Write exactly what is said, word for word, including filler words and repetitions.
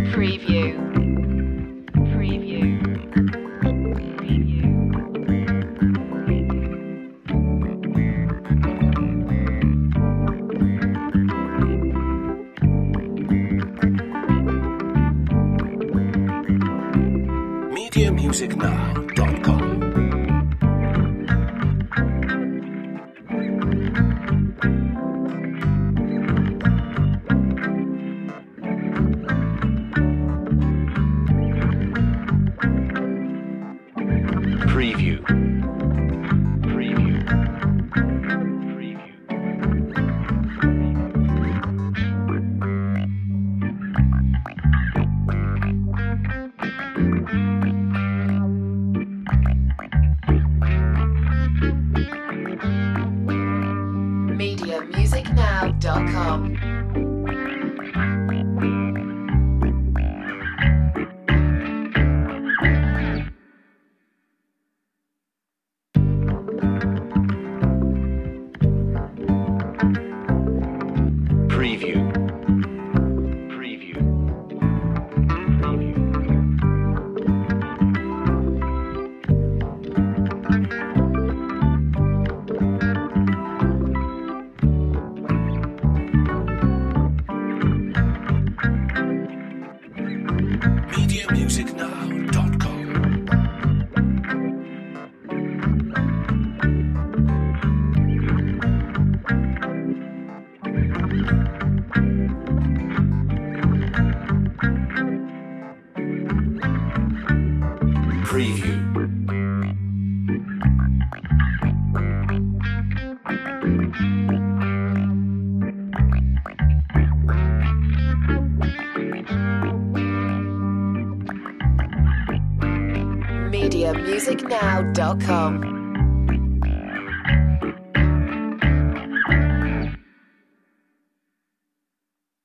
Preview. Preview. media music now dot com Preview. Preview. media music now dot com. Preview. Preview. media music now dot com Preview. media music now dot com.